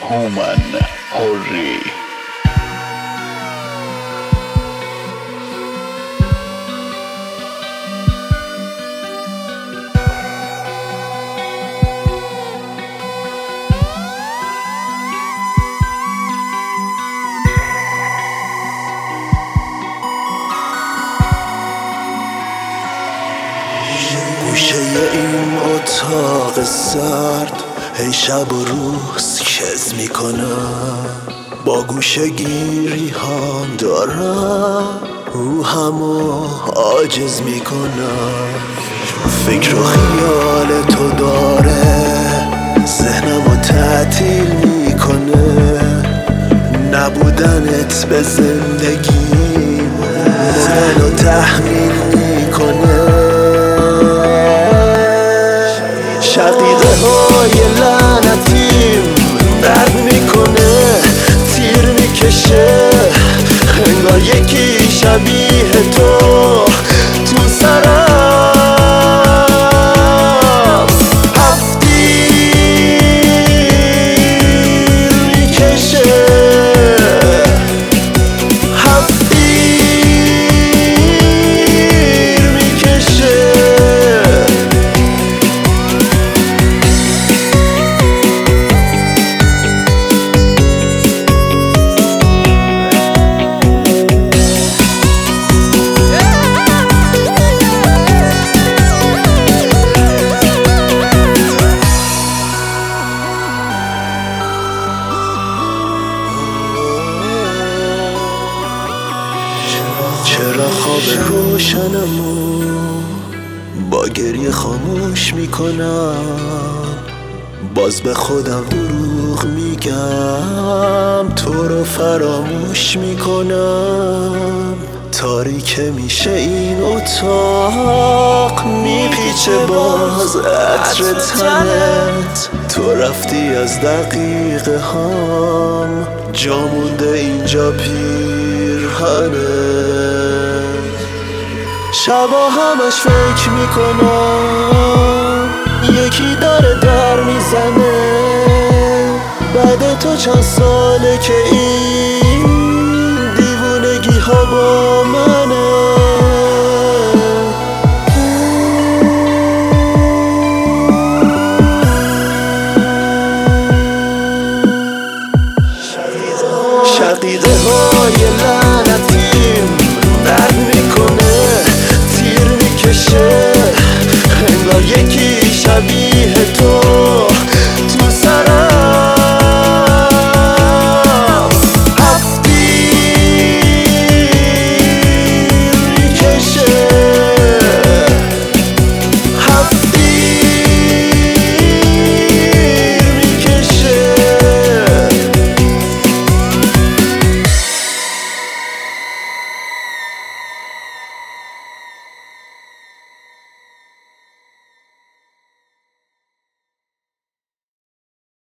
هومن حری. گوشه این اتاق سرد هی شب و روز کز میکنم، با گوشه گیری هم دارم روحمو عاجز میکنم. فکر و خیال تو داره ذهنمو تعطیل میکنه، نبودنت به زندگی مردن و تحمیل میکنه. شقیقه های لعنتیم درد میکنه، تیر میکشه انگار یکی شبیه تو سرم هفتیر میکشه، هفتیر میکشه. چرا خواب روشنمو با گریه خاموش میکنم، باز به خودم دروغ میگم تو رو فراموش میکنم. تاریک میشه این اتاق میپیچه باز عطر تنت، تو رفتی از دقیقه هم جا مونده اینجا پیرهنت. شبا همش فکر میکنم یکی داره در میزنه، بعد تو چند ساله که این